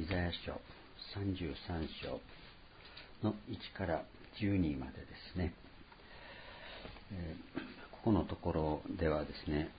ザヤ書33章の1から12までですね、ここのところではですね、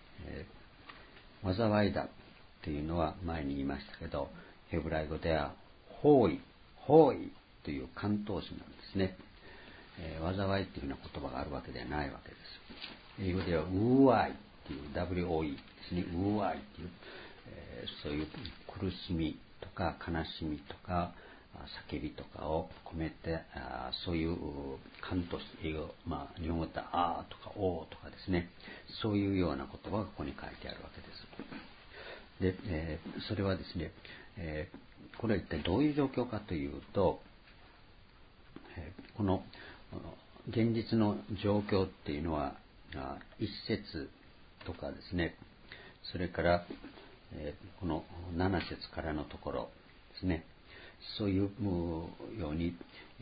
災いだというのは前に言いましたけど、ヘブライ語では包囲という関東詞なんですね。災いというような言葉があるわけではないわけです。英語ではウーアイという WOE ですね。ウーアイという、そういう苦しみとか悲しみとか叫びとかを込めて、そういう関東詞、英語、日本語ではあーとかおーとかですね、そういうような言葉がここに書いてあるわけです。で、それはですね、これは一体どういう状況かというと、この現実の状況っていうのは一節とかですね、それからこの7節からのところですね、そういうように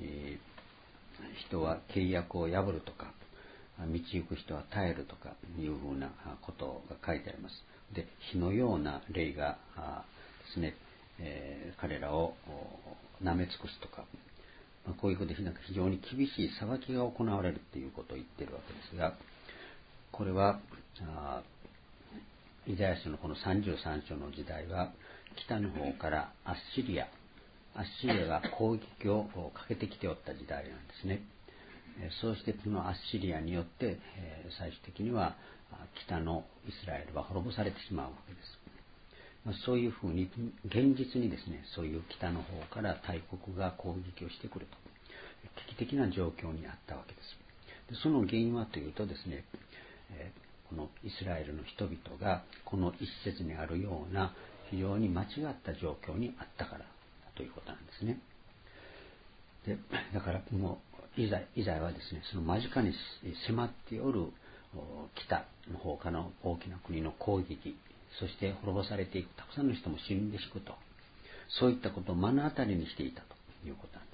人は契約を破るとか道行く人は耐えるとかいうふうなことが書いてあります。で、火のような霊がですね、彼らを舐め尽くすとか、こういうことで非常に厳しい裁きが行われるということを言っているわけですが、これはイザヤ書のこの33章の時代は北の方からアッシリアが攻撃をかけてきておった時代なんですね。そうしてこのアッシリアによって最終的には北のイスラエルは滅ぼされてしまうわけです。そういうふうに現実にですね、そういう北の方から大国が攻撃をしてくると危機的な状況にあったわけです。でその原因はというとですね、このイスラエルの人々がこの一節にあるような非常に間違った状況にあったからということなんですね。でだからもうイザヤはですね、その間近に迫っておる北の方からの大きな国の攻撃、そして滅ぼされていくたくさんの人も死んでいくと、そういったことを目の当たりにしていたということなんです。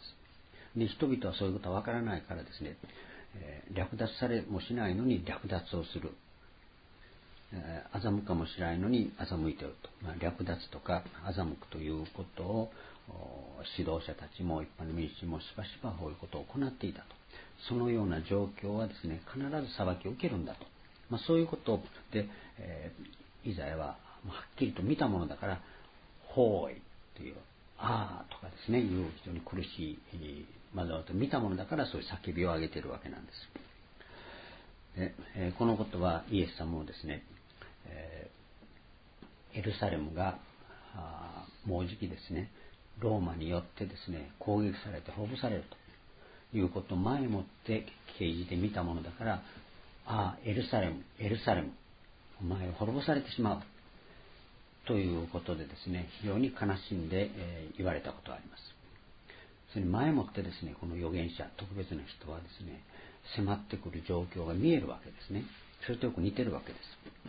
で、人々はそういうことはわからないからですね、略奪されもしないのに略奪をする、欺くかもしれないのに欺いていると、略奪とか欺くということを指導者たちも一般の民衆もしばしばこういうことを行っていたと。そのような状況はですね、必ず裁きを受けるんだと、そういうことで、イザヤははっきりと見たものだから、ほいというあーとかですね、いう非常に苦しいと見たものだから、そういう叫びを上げているわけなんです。で、このことはイエス様もですね、エルサレムがもうじきですね、ローマによってですね、攻撃されて滅ぼされるということを前もって啓示で見たものだから、エルサレムお前は滅ぼされてしまうということでですね、非常に悲しんで言われたことがあります。それに前もってですね、この預言者特別な人はですね、迫ってくる状況が見えるわけですね。それとよく似てるわけです。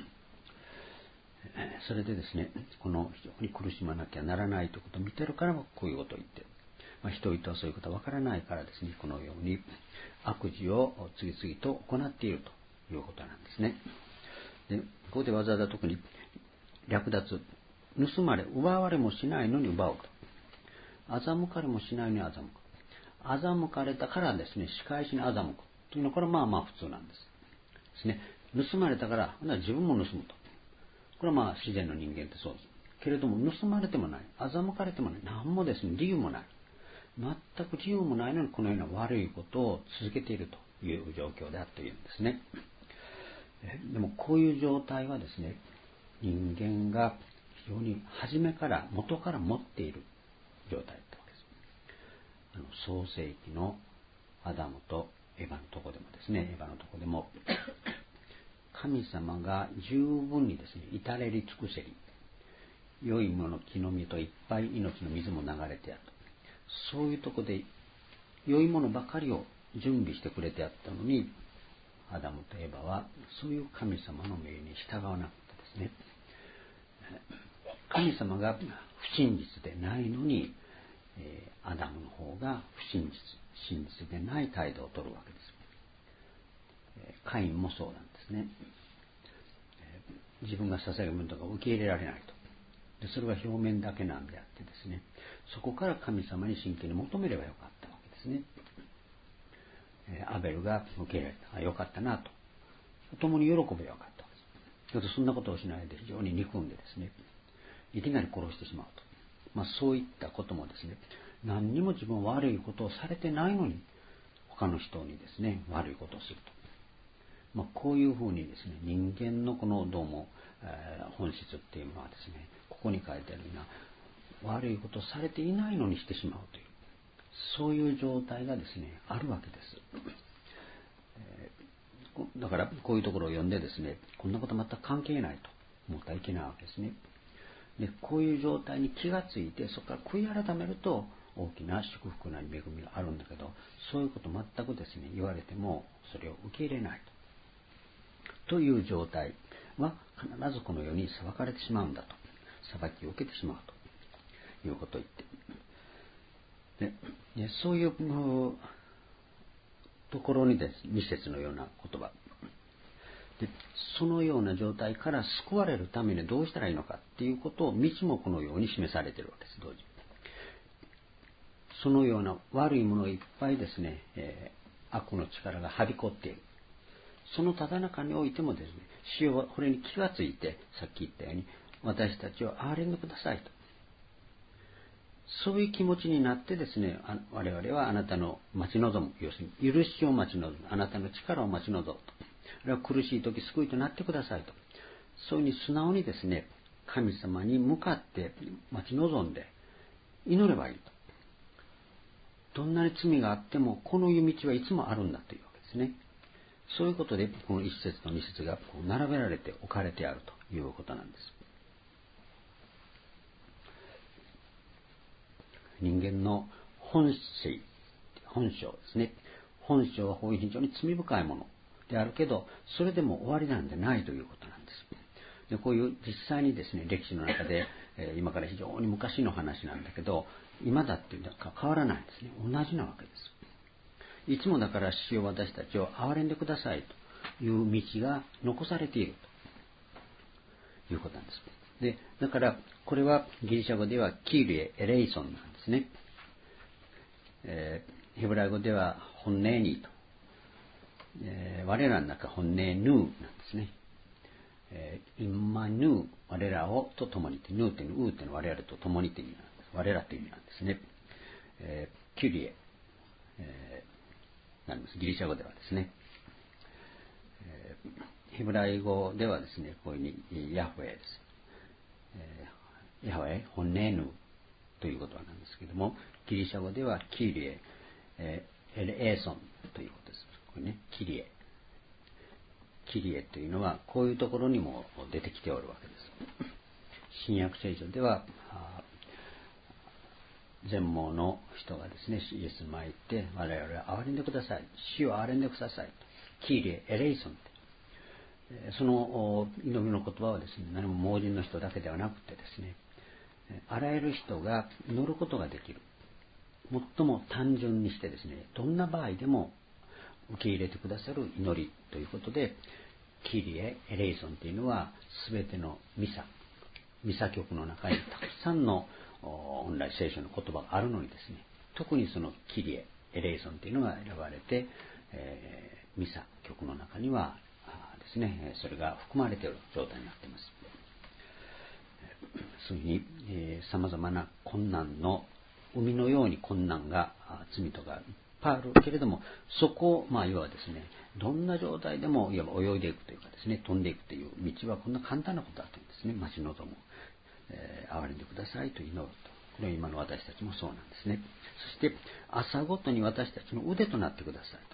それでですね、この非常に苦しまなきゃならないということを見てるからこういうことを言ってる。人々はそういうことはわからないからですね、このように悪事を次々と行っているということなんですね。で、ここでわざわざ特に略奪、盗まれ、奪われもしないのに奪うと。欺かれもしないのに欺く。欺かれたからですね、仕返しに欺くというのはこれは普通なんですね。盗まれたから自分も盗むと。これは自然の人間ってそうです。けれども盗まれてもない、欺かれてもない、何もですね、理由もない。全く理由もないのにこのような悪いことを続けているという状況であっているんですね。でもこういう状態はですね、人間が非常に元から持っている状態だったわけです。創世記のアダムとエヴァのとこでもですね、神様が十分にですね、至れり尽くせり、良いもの木の実といっぱい命の水も流れてやると、そういうとこで良いものばかりを準備してくれてやったのに、アダムとエヴァはそういう神様の命に従わなかったですね。神様が不真実でないのに、アダムの方が真実でない態度を取るわけです。カインもそうなんですね。自分が捧げるものとか受け入れられないと。 それは表面だけなんであってですね、そこから神様に真剣に求めればよかったわけですね。アベルが受け入れた。よかったなと。共に喜べばよかったわけです。そんなことをしないで非常に憎んでですね、いきなり殺してしまうと。そういったこともですね、何にも自分は悪いことをされてないのに、他の人にですね、悪いことをすると。こういうふうにですね、人間のこのどうも、本質っていうのはですね、ここに書いてあるような悪いことをされていないのにしてしまうという、そういう状態がですね、あるわけです。だからこういうところを読んでですね、こんなこと全く関係ないと思ったらいけないわけですね。で、こういう状態に気がついて、そこから悔い改めると大きな祝福なり恵みがあるんだけど、そういうこと全くですね、言われてもそれを受け入れないという状態は必ずこの世に裁かれてしまうんだと、裁きを受けてしまうということを言って、でそういうところにです、2節のような言葉で、そのような状態から救われるためにどうしたらいいのかっていうことを道もこのように示されているわけです。同時にそのような悪いものがいっぱいですね、悪の力がはびこっている。そのただ中においてもですね、主よこれに気がついて、さっき言ったように私たちを憐れんでくださいと、そういう気持ちになってですね、我々はあなたの待ち望む、要するに許しを待ち望む、あなたの力を待ち望むと、あれは苦しい時救いとなってくださいと、そういうふうに素直にですね、神様に向かって待ち望んで祈ればいいと。どんなに罪があってもこのいう道はいつもあるんだというわけですね。そういうことでこの一節と二節が並べられて置かれてあるということなんです。人間の本性ですね。本性は非常に罪深いものであるけど、それでも終わりなんでないということなんです。でこういう実際にですね、歴史の中で、今から非常に昔の話なんだけど、今だっていうのは変わらないんですね。同じなわけです。いつもだから主よ私たちを憐れんでくださいという道が残されているということなんです。でだからこれはギリシャ語ではキーリエ・エレイソンなんですね。ヘブライ語ではホンネーニーと、我らの中ホンネーヌーなんですね。インマヌー、我らをと共にって、ヌーっていうの、ウーっていうのは我々と共にっていう意味なんです。我らという意味なんですね。キュリエ、なんです。ギリシャ語ではですね。ヘブライ語ではですね、こういうふうにヤホエです。ヤホエ、ホンネーヌーという言葉なんですけれども、ギリシャ語ではキリエ、エレエーソンということです。これね、キリエ。キリエというのはこういうところにも出てきておるわけです。新約聖書では全盲の人がですね、イエスに参って我々は憐れんでください、主を憐れんでくださいと、キリエ・エレイソンって、その祈りの言葉はですね、何も盲人の人だけではなくてですね、あらゆる人が祈ることができる、最も単純にしてですね、どんな場合でも受け入れてくださる祈りということで、キリエ・エレイソンというのは全てのミサ曲の中にたくさんの本来聖書の言葉があるのにですね、特にそのキリエ・エレイソンというのが選ばれて、ミサ曲の中にはですね、それが含まれている状態になっています。そういうふうにさまざまな困難の海のように困難が罪とかいっぱいあるけれども、そこをいわばですね、どんな状態でもいわば泳いでいくというかですね、飛んでいくという道はこんな簡単なことだというんですね。待ち望む、憐れんでくださいと祈ると、これは今の私たちもそうなんですね。そして朝ごとに私たちの腕となってくださいと、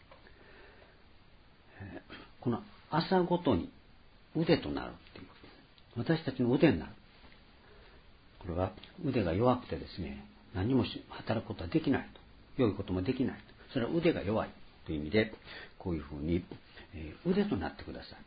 この朝ごとに腕となるっていう、私たちの腕になる。これは腕が弱くてですね、何も働くことはできないと、良いこともできないと、それは腕が弱いという意味で、こういうふうに腕となってくださいと。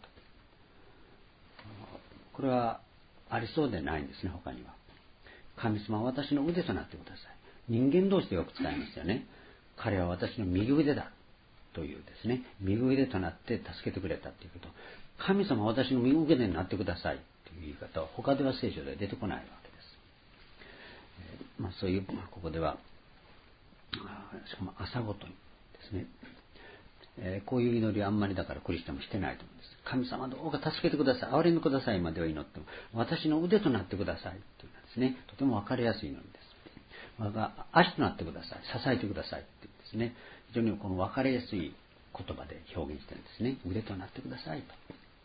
これはありそうでないんですね。他には神様は私の腕となってください。人間同士でよく使いますよね。彼は私の右腕だというですね、右腕となって助けてくれたということ、神様は私の右腕になってくださいというという言い方は他では聖書では出てこないわけです。そういうここではしかも朝ごとにですね、こういう祈りはあんまりだからクリスチャンもしてないと思うんです。神様どうか助けてください、憐れんでくださいまでは祈っても、私の腕となってくださいというのはですね、とても分かりやすい祈りです。足となってください、支えてくださいっていうですね、非常にこの分かりやすい言葉で表現してるんですね。腕となってくださいと。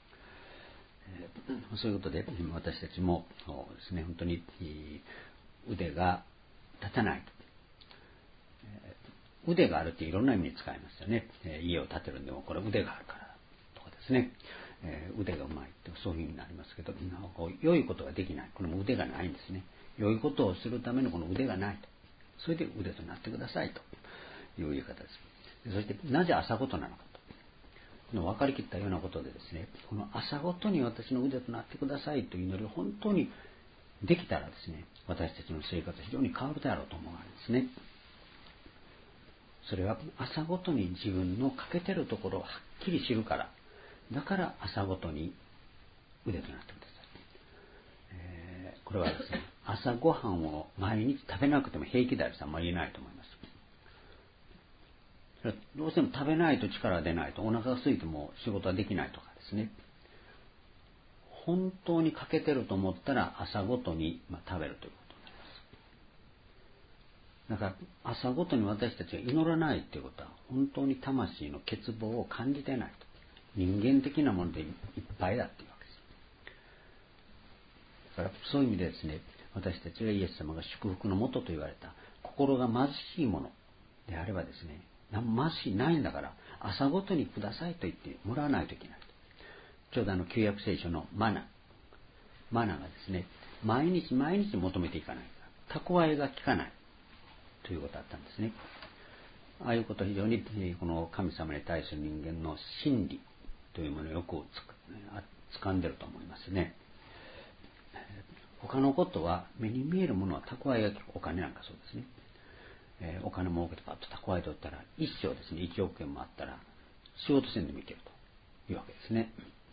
そういうことで私たちもですね、本当に腕が立たないと。腕があるっていろんな意味に使いますよね。家を建てるんでもこれ腕があるからとかですね、腕がうまいってそういう意味になりますけど、良いことができない、これも腕がないんですね。良いことをするためのこの腕がないと。それで腕となってくださいという言い方です。そしてなぜ朝ごとなのかと。分かりきったようなことでですね、この朝ごとに私の腕となってくださいという祈りを本当にできたらですね、私たちの生活は非常に変わるであろうと思われますね。それは朝ごとに自分の欠けてるところをはっきり知るから、だから朝ごとに腕となってください。これはですね、朝ごはんを毎日食べなくても平気である人はあんまりいないと思います。それはどうしても食べないと力が出ないと、お腹が空いても仕事はできないとかですね、本当に欠けてると思ったら朝ごとに食べるということになります。だから朝ごとに私たちが祈らないということは本当に魂の欠乏を感じてないと、人間的なものでいっぱいだっていうわけです。だからそういう意味でですね、私たちがイエス様が祝福のもとと言われた心が貧しいものであればですね、貧しいないんだから朝ごとにくださいと言ってもらわないといけない。ちょうど旧約聖書のマナがですね、毎日毎日求めていかないと蓄えが効かないということだったんですね。ああいうことは非常にこの神様に対する人間の真理というものをよく掴んでると思いますね。他のことは目に見えるものは蓄えが効く。お金なんかそうですね。お金儲けてパッと蓄えておったら一生ですね、1億円もあったら仕事せんでもいけるというわけですね。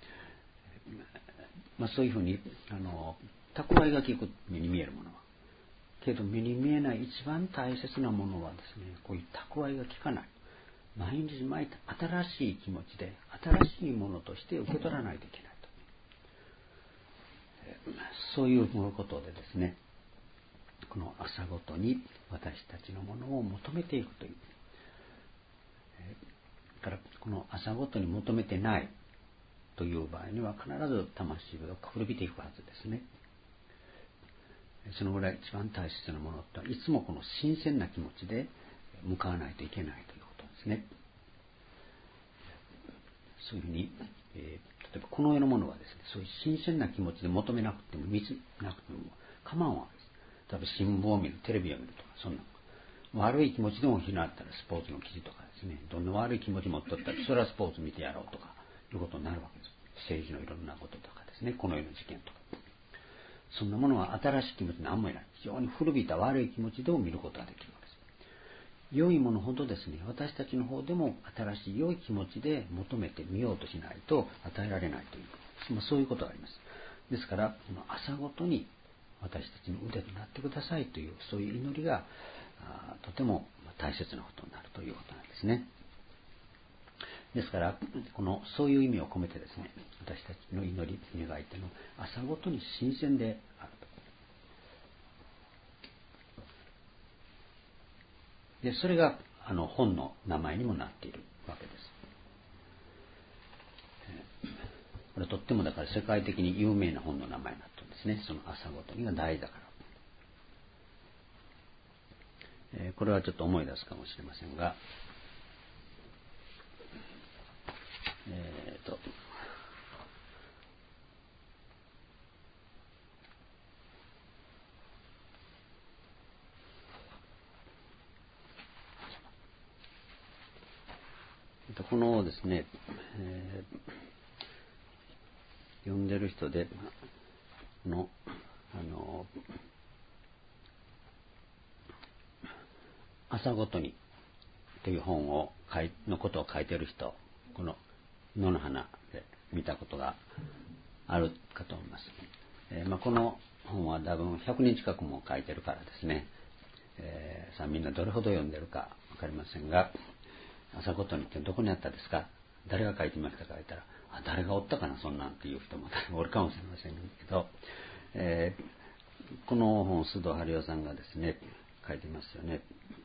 そういうふうに蓄えが効く目に見えるものは、けど目に見えない一番大切なものはですね、こういう蓄えが効かない、毎日毎日新しい気持ちで新しいものとして受け取らないといけないと、そういうことでですね、この朝ごとに私たちのものを求めていくという、だからこの朝ごとに求めてないという場合には必ず魂が古びていくはずですね。そのぐらい一番大切なものとはいつもこの新鮮な気持ちで向かわないといけないということですね。そういうふうに、例えばこの世のものはですね、そういう新鮮な気持ちで求めなくても見つなくても構わんわけです。例えば新聞を見る、テレビを見るとか、そんな悪い気持ちでも日のあったらスポーツの記事とかですね、どんな悪い気持ち持っとったらそれはスポーツ見てやろうとかいうことになるわけです。政治のいろんなこととかですね、この世の事件とか、そんなものは新しい気持ち何もいない、非常に古びた悪い気持ちでも見ることができるわけです。良いものほどですね、私たちの方でも新しい良い気持ちで求めてみようとしないと与えられないという、そういうことがあります。ですからこの朝ごとに私たちの腕となってくださいという、そういう祈りがとても大切なことになるということなんですね。ですからそういう意味を込めてですね、私たちの祈り願いというのは朝ごとに新鮮であると。でそれが本の名前にもなっているわけです。これとってもだから世界的に有名な本の名前になってるんですね。その朝ごとにが大事だから。これはちょっと思い出すかもしれませんが、このですね、読んでる人で朝ごとにという本のことを書いている人、この野の花で見たことがあるかと思います。 この本は多分100人近くも書いてるからですね、みんなどれほど読んでるか分かりませんが、朝ごとにってどこにあったですか、誰が書いてましたか言ったら、誰がおったかなそんなんっていう人もおるかもしれませんけど、この本須藤春夫さんがですね書いてますよね。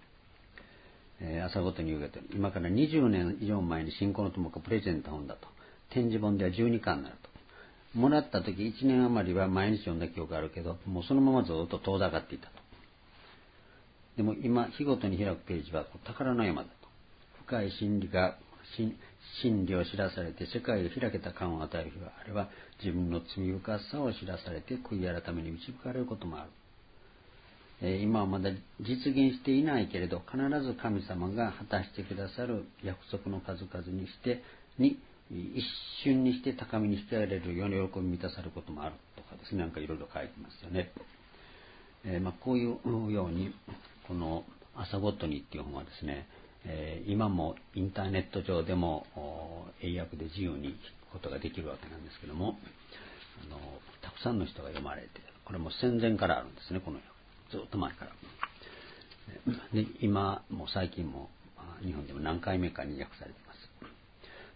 朝ごとに言うけど、今から20年以上前に新婚の友がプレゼント本だと、展示本では12巻になると、もらった時1年余りは毎日読んだ記憶があるけど、もうそのままずっと遠ざかっていたと。でも今日ごとに開くページは宝の山だと、深い真理を知らされて世界を開けた感を与える日は、あれは自分の罪深さを知らされて悔い改めに導かれることもある。今はまだ実現していないけれど、必ず神様が果たしてくださる約束の数々に一瞬にして高みに引き上げられるように喜び満たされることもあるとかですね、なんかいろいろ書いてますよね。こういうようにこの朝ごとにっていう本はですね、今もインターネット上でも英訳で自由に聞くことができるわけなんですけども、たくさんの人が読まれて、これも戦前からあるんですね、この訳ずっと前から。で今も最近も日本でも何回目かに訳されています。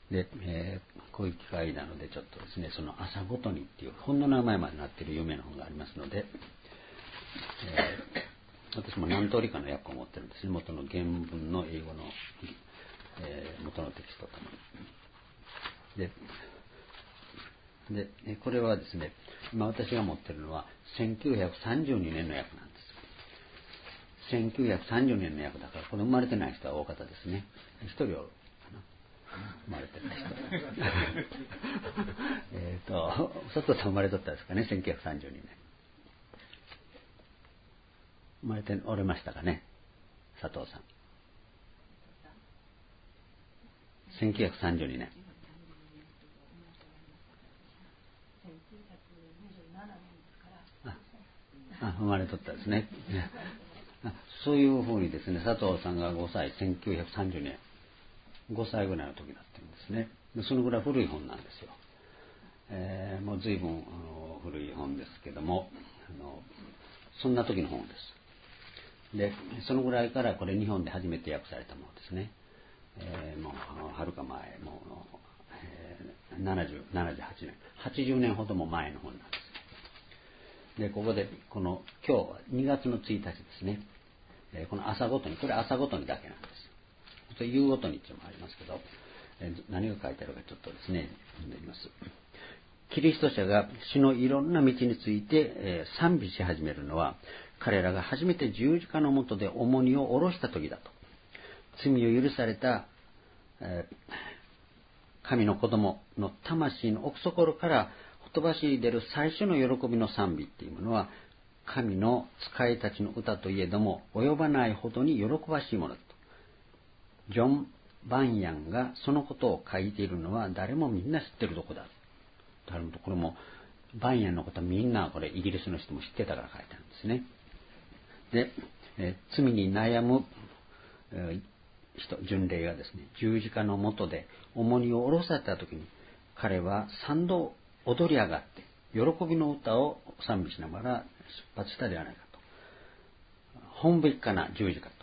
で、こういう機会なのでちょっとですね、その朝ごとにっていう本の名前までなっている有名な本がありますので、私も何通りかの訳を持ってるんですね、元の原文の英語の、元のテキストともに。でこれはですね、今私が持ってるのは1932年の訳なんです。1930年の訳だから、これ生まれてない人は大方ですね。一人おるかな、生まれてない人佐藤さん生まれとったですかね、1932年生まれておれましたかね、佐藤さん。1932年。生まれとったですね。そういうふうにですね、佐藤さんが5歳、1930年、5歳ぐらいの時だっていうんですね。そのぐらい古い本なんですよ。もう随分古い本ですけども、そんな時の本です。で、そのぐらいからこれ日本で初めて訳されたものですね。もうはるか前、もう、70、78年、80年ほども前の本なんです。で、ここで今日は2月の1日ですね。この朝ごとに、これ朝ごとにだけなんです。夕ごとにっていうのもありますけど、何が書いてあるかちょっとですね、読んでみます。キリスト者が主のいろんな道について、賛美し始めるのは、彼らが初めて十字架の下で重荷を下ろした時だと。罪を許された、神の子供の魂の奥底からほとばしり出る最初の喜びの賛美っていうものは、神の使いたちの歌といえども及ばないほどに喜ばしいものだと。ジョン・バンヤンがそのことを書いているのは誰もみんな知ってるとこだ。これもバンヤンのことはみんなこれイギリスの人も知ってたから書いてあるんですね。で、罪に悩む巡礼がですね、十字架の下で重荷を下ろされた時に、彼は三度踊り上がって喜びの歌を賛美しながら出発したではないかと。本べきかな十字架と。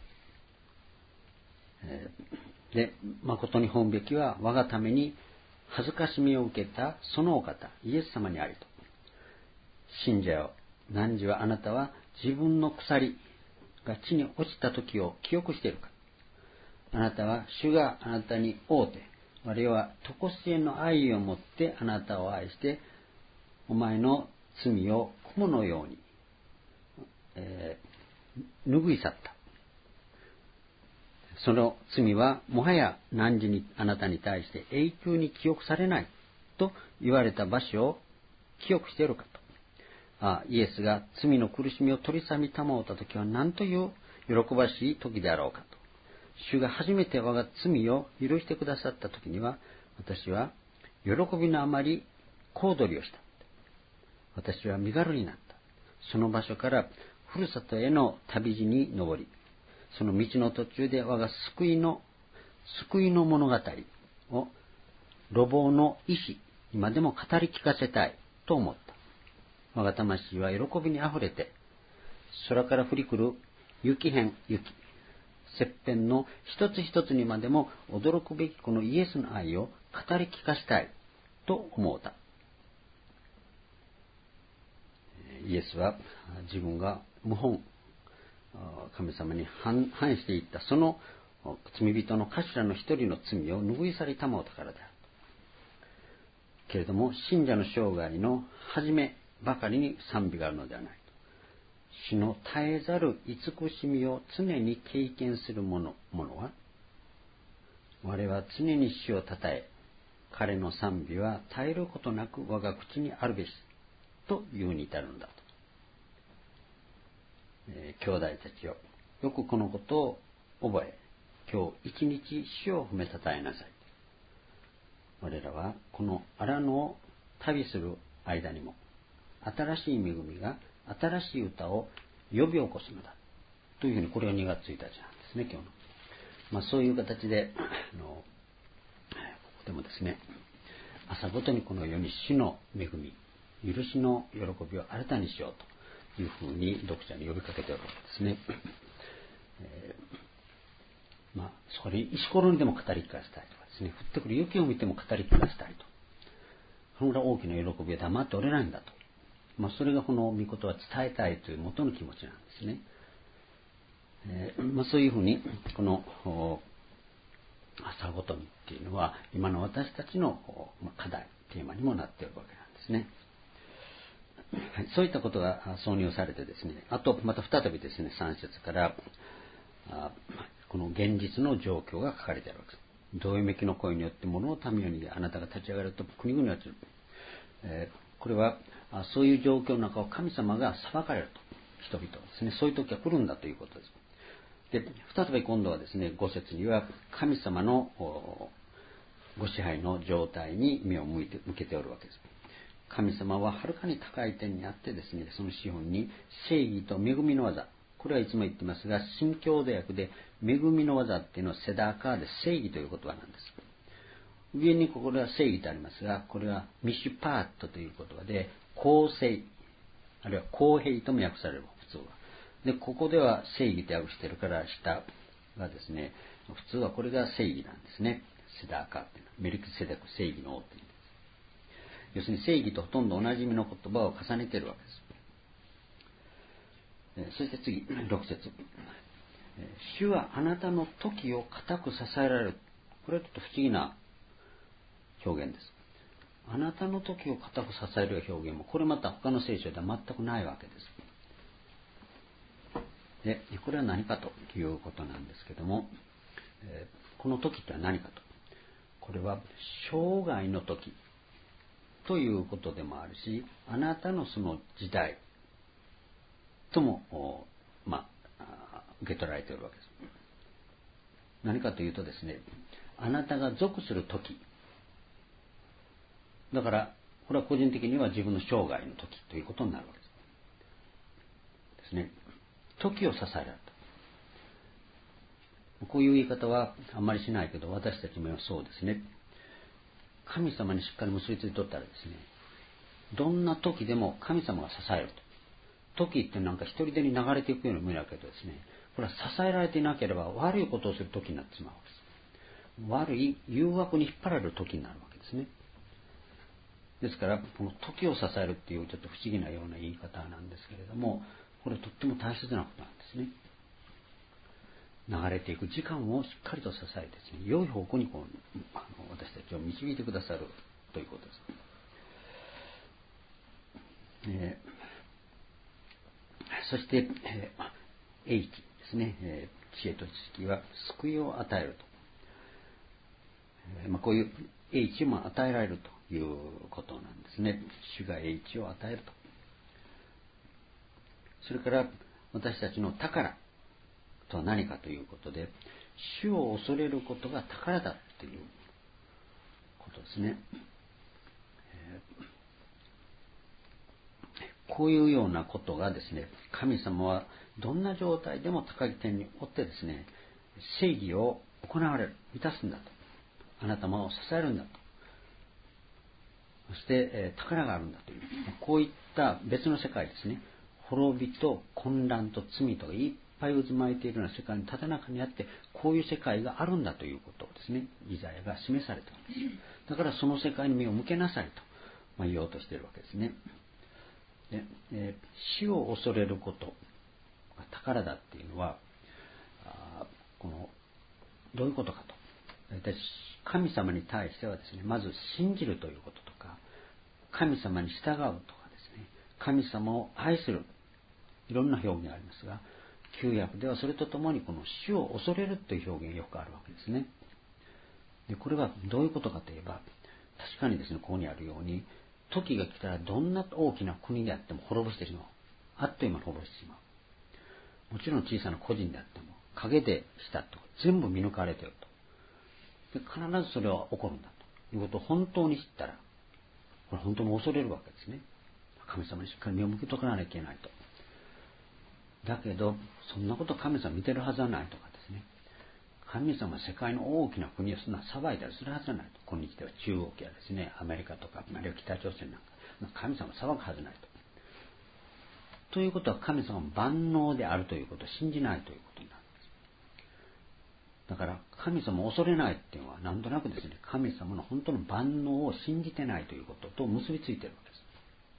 で、誠に本べきは我がために恥ずかしみを受けたそのお方、イエス様にありと。信者よ、汝はあなたは自分の鎖が地に落ちた時を記憶しているか。あなたは主があなたに会うて、我は常しえの愛をもってあなたを愛して、お前の罪を雲のように、拭い去った。その罪はもはや汝にあなたに対して永久に記憶されないと言われた場所を記憶しているかと。イエスが罪の苦しみを取り去りたまうた時は何という喜ばしい時であろうかと。主が初めて我が罪を許してくださった時には、私は喜びのあまり小躍りをした。私は身軽になった。その場所からふるさとへの旅路に登り、その道の途中で我が救いの物語を路傍の意志、今でも語り聞かせたいと思った。 我が魂は喜びにあふれて、空から降り来る雪片、切片の一つ一つにまでも驚くべきこのイエスの愛を語り聞かしたいと思うた。イエスは自分が謀反、神様に反していったその罪人の頭の一人の罪を拭い去りたまうたからである。けれども信者の生涯の初めばかりに賛美があるのではない。主の絶えざる慈しみを常に経験する者は、我は常に主をたたえ、彼の賛美は絶えることなく我が口にあるべしというに至るのだと。兄弟たちよ、よくこのことを覚え、今日一日主を褒めたたえなさい。我らはこの荒野を旅する間にも、新しい恵みが新しい歌を呼び起こすのだというふうに、これが2月1日なんですね、今日の。そういう形でここでもですね、朝ごとにこの世に主の恵み、許しの喜びを新たにしようというふうに読者に呼びかけておるわけですね。そこに石ころにでも語り聞かせたいとかですね、降ってくる雪を見ても語り聞かせたいと。そのぐらい大きな喜びは黙っておれないんだと。それがこの御言葉を伝えたいという元の気持ちなんですね。そういうふうにこの朝ごとにっていうのは今の私たちの課題テーマにもなっているわけなんですね。そういったことが挿入されてですね、あとまた再びですね、3節からこの現実の状況が書かれているわけです。どよめきの声によって物を民を逃げ、あなたが立ち上がると国々は散る。これはそういう状況の中を神様が裁かれると、人々ですね、そういう時が来るんだということです。で、再び今度はですね、5節には神様のご支配の状態に目を向けておるわけです。神様ははるかに高い点にあってですね、その資本に正義と恵みの技、これはいつも言ってますが、新共同訳で恵みの技っていうのはセダーカーで正義という言葉なんです。上にこれは正義とありますが、これはミシュパートという言葉で公正、あるいは公平とも訳される、普通は。で、ここでは正義と訳しているから下がですね、普通はこれが正義なんですね。セダーカーっていうのはメルキセデク、正義の王っていうんです。要するに正義とほとんど同じ意味の言葉を重ねているわけです。そして次、6節。主はあなたの時を固く支えられる。これはちょっと不思議な表現です。あなたの時を固く支える表現も、これまた他の聖書では全くないわけです。で、これは何かということなんですけども、この時とは何かと。これは生涯の時ということでもあるし、あなたのその時代とも、受け取られているわけです。何かというとですね、あなたが属する時、だからこれは個人的には自分の生涯の時ということになるわけですね。時を支えられた。こういう言い方はあんまりしないけど、私たちもそうですね。神様にしっかり結びついとったらですね、どんな時でも神様が支えると。時ってなんか一人でに流れていくように見えるけどですね、これは支えられていなければ悪いことをする時になってしまうわけです。悪い誘惑に引っ張られる時になるわけですね。ですから、この時を支えるっていうちょっと不思議なような言い方なんですけれども、これとっても大切なことなんですね。流れていく時間をしっかりと支えてですね、良い方向に私たちを導いてくださるということです。そして、H ですね、知恵と知識は救いを与えると。こういう H も与えられるということなんですね。主が H を与えると。それから私たちの宝とは何かということで、主を恐れることが宝だということですね。こういうようなことがですね、神様はどんな状態でも高い点におってですね、正義を行われる、満たすんだと。あなたも支えるんだと。 そして、宝があるんだという、こういった別の世界ですね。滅びと混乱と罪とかいっぱい渦巻いているような世界にただ中にあって、こういう世界があるんだということをですね、イザヤが示されたんですよ。だからその世界に目を向けなさいと、言おうとしているわけですね。で、死を恐れることが宝だっていうのは、どういうことかと。神様に対してはですね、まず信じるということとか、神様に従うとかですね、神様を愛する、いろんな表現がありますが、旧約ではそれとともにこの死を恐れるという表現がよくあるわけですね。で、これはどういうことかといえば、確かにですね、ここにあるように、時が来たらどんな大きな国であっても滅ぼしてしまう。あっという間に滅ぼしてしまう。もちろん小さな個人であっても、陰でしたと全部見抜かれていると。で、必ずそれは起こるんだということを本当に知ったら、これ本当に恐れるわけですね。神様にしっかり目を向けとかなきゃいけないと。だけど、そんなこと神様見てるはずはないとかですね。神様は世界の大きな国をそんな騒いだりするはずはないと。今日では中国やですね、アメリカとか、あるいは北朝鮮なんか、神様は騒ぐはずないと。ということは神様は万能であるということを信じないということになるんです。だから神様を恐れないっていうのはなんとなくですね、神様の本当の万能を信じてないということと結びついているわけです。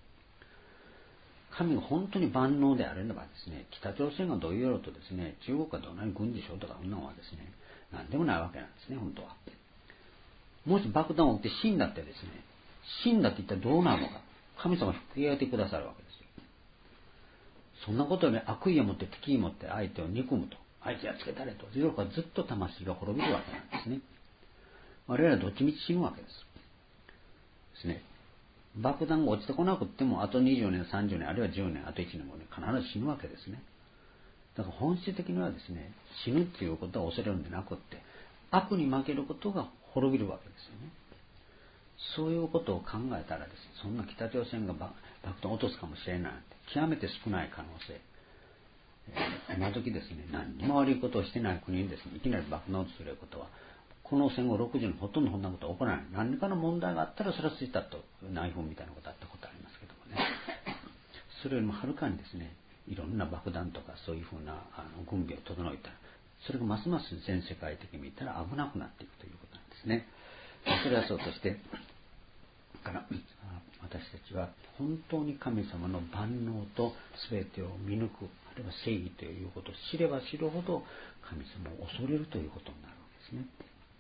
神が本当に万能であればですね、北朝鮮がどういうやろうとですね、中国がどんなに軍事省とかそんなのはですね、何でもないわけなんですね、本当は。もし爆弾を撃って死んだってですね、死んだって一体どうなるのか、神様は引き上げてくださるわけですよ。そんなことより悪意を持って敵意を持って相手を憎むと、あいつやっつけたれと、ずっと魂が滅びるわけなんですね。我々はどっちみち死ぬわけですね。爆弾が落ちてこなくっても、あと20年、30年、あるいは10年、あと1年後に必ず死ぬわけですね。だから本質的にはですね、死ぬっていうことは恐れるんでなくって、悪に負けることが滅びるわけですよね。そういうことを考えたらですね、そんな北朝鮮が爆弾を落とすかもしれないなんて、極めて少ない可能性。今時ですね、何にも悪いことをしてない国にですね、いきなり爆弾を落とすということは、この戦後60年ほとんどそんなことは起こらない。何かの問題があったらそれはついたと、内紛みたいなことあったことありますけどもね。それよりもはるかにですね、いろんな爆弾とかそういうふうな軍備を整えたら、それがますます全世界的に見たら危なくなっていくということなんですね。それはそうとして、から私たちは本当に神様の万能と全てを見抜く、あるいは正義ということを知れば知るほど神様を恐れるということになるわけですね。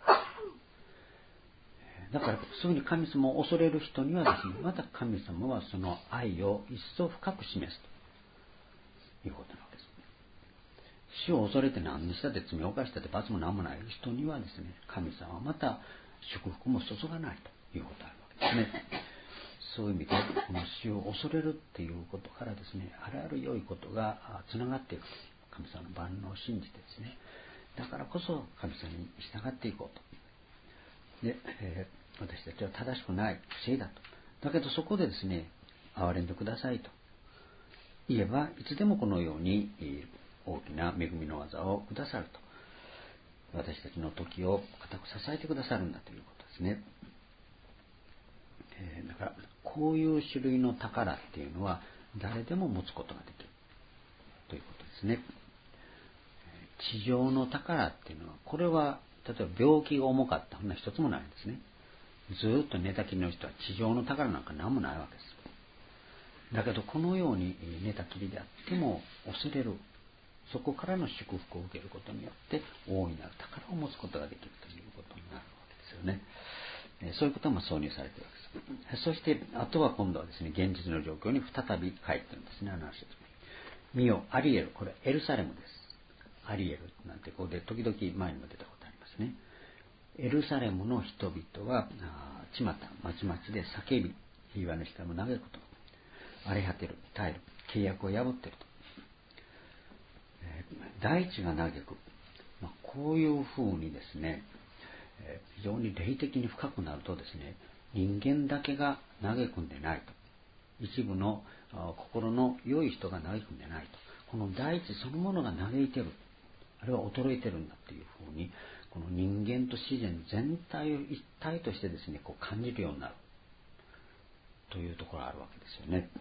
だからそういうふうに神様を恐れる人にはですね、また神様はその愛を一層深く示すということなわけです。死を恐れて何にしたって罪を犯したって罰も何もない人にはですね、神様はまた祝福も注がないということがあるわけですね。そういう意味でこの死を恐れるっていうことからですね、あらゆる良いことがつながっていく、神様の万能を信じてですね、だからこそ神様に従っていこうと。で、私たちは正しくない、不正だと。だけどそこでですね、憐れんでくださいと言えば、いつでもこのように大きな恵みの技をくださると。私たちの時を固く支えてくださるんだということですね。だからこういう種類の宝っていうのは誰でも持つことができるということですね。地上の宝っていうのは、これは例えば病気が重かったそんな一つもないんですね。ずっと寝たきりの人は地上の宝なんか何もないわけです。だけどこのように寝たきりであっても恐れる、そこからの祝福を受けることによって大いなる宝を持つことができるということになるわけですよね。そういうことも挿入されているわけです。そしてあとは今度はですね、現実の状況に再び帰ってるんですね。見よアリエル、これエルサレムです。アリエルなんてここで時々前にも出たことありますね。エルサレムの人々は巷々で叫び、平和の光も嘆くと、荒れ果てる、耐える、契約を破っていると、大地が嘆く、こういうふうにですね、非常に霊的に深くなるとですね、人間だけが嘆くんでないと、一部の心の良い人が嘆くんでないと、この大地そのものが嘆いてる、あるいは衰えてるんだというふうに、この人間と自然全体を一体としてですね、こう感じるようになる。 というところがあるわけですよね。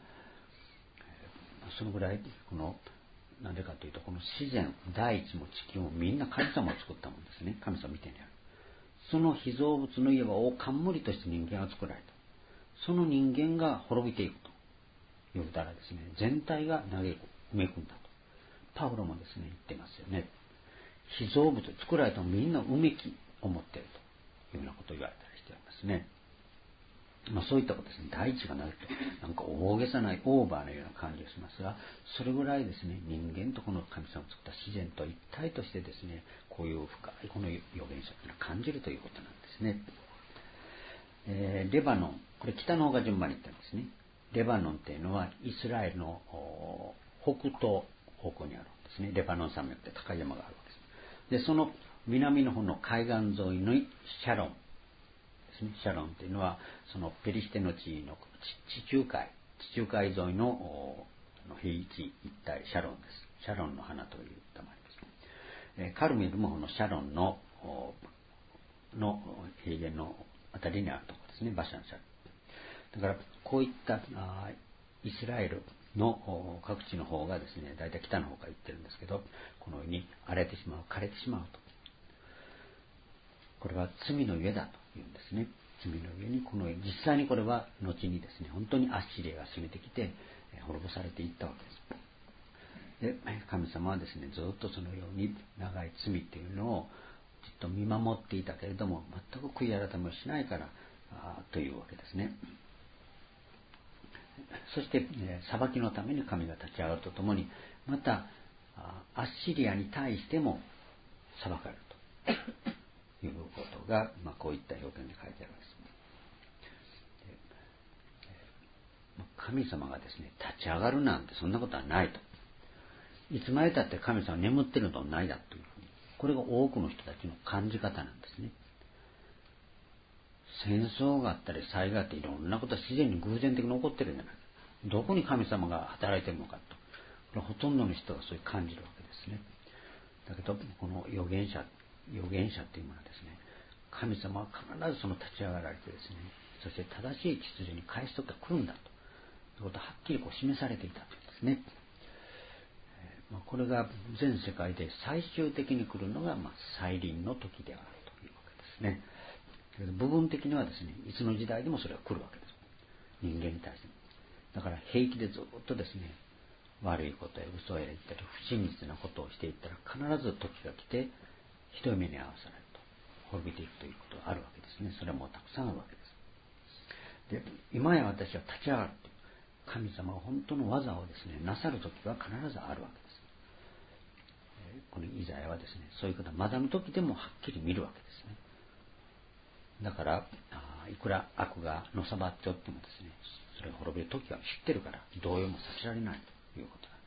そのぐらいなんでかというと、この自然、大地も地球もみんな神様を作ったもんですね。神様見てねある。その被造物のいわばを冠として人間が作られた。その人間が滅びていくというたらですね、全体が埋め込んだと。パウロもですね、言ってますよね。被造物、作られたみんなうめきを持っているというようなことを言われたりしていますね。そういったことですね、大地がないと、なんか大げさないオーバーのような感じがしますが、それぐらいですね、人間とこの神様を作った自然と一体としてですね、こういう深いこの預言者というのを感じるということなんですね。レバノン、これ北の方が順番に言ったんですね。レバノンというのはイスラエルの北東方向にあるんですね。レバノン山脈って高い山があるわけです。で、その南の方の海岸沿いのシャロンですね。シャロンというのはそのペリシテの地の地中海沿いの平地一帯、シャロンです。シャロンの花という名前です。カルメルもこのシャロンの平原のあたりにあるところですね。バシャンシャル。だからこういったイスラエルの各地の方がですね、大体北の方から行ってるんですけど、このように荒れてしまう、枯れてしまうと。これは罪の上だというんですね。罪の上に実際にこれは後にですね、本当にアッシリアが攻めてきて滅ぼされていったわけです。で、神様はですね、ずっとそのように長い罪っていうのをじっと見守っていたけれども、全く悔い改めをしないからというわけですね。そして、裁きのために神が立ち上がるとともに、またアッシリアに対しても裁かれるということが、こういった表現に書いてあるわけです。神様がですね、立ち上がるなんてそんなことはないと。いつまでたって神様は眠ってるのとないだというふうに、これが多くの人たちの感じ方なんですね。戦争があったり災害っていろんなことは自然に偶然的に起こってるんじゃないか。どこに神様が働いてるのかと。これほとんどの人がそういう感じるわけですね。だけどこの預言者っていうものはですね、神様は必ずその立ち上がられてですね、そして正しい秩序に返す時が来るんだということをはっきり示されていたというんですね。これが全世界で最終的に来るのが再臨の時であるというわけですね。部分的にはですね、いつの時代でもそれは来るわけです。人間に対して。だから平気でずっとですね、悪いことや嘘を言ったり不真実なことをしていったら、必ず時が来てひどい目に遭わされると、滅びていくということがあるわけですね。それはもうたくさんあるわけです。で、今や私は立ち上がるという神様が本当の技をですね、なさる時は必ずあるわけです。このイザヤはですね、そういうことはまだの時でもはっきり見るわけですね。だからいくら悪がのさばっておってもですね、それが滅びる時は知ってるから、動揺もさせられないということなん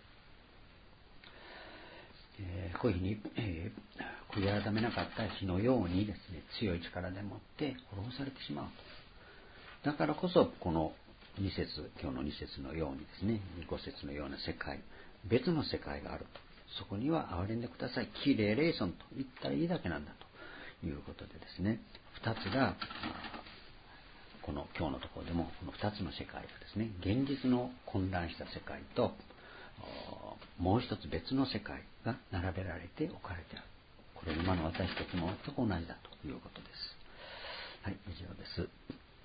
です。こういうふうに、悔い改めなかった日のようにですね、強い力でもって滅ぼされてしまうと。だからこそこの2節、今日の2節のようにですね、5節のような世界、別の世界があると。そこには憐れんでください、キレイレイソンと言ったらいいだけなんだということでですね、2つがこの今日のところでもこの2つの世界がですね、現実の混乱した世界ともう一つ別の世界が並べられて置かれてある。これ今の私たちも全く同じだということです。はい、以上です。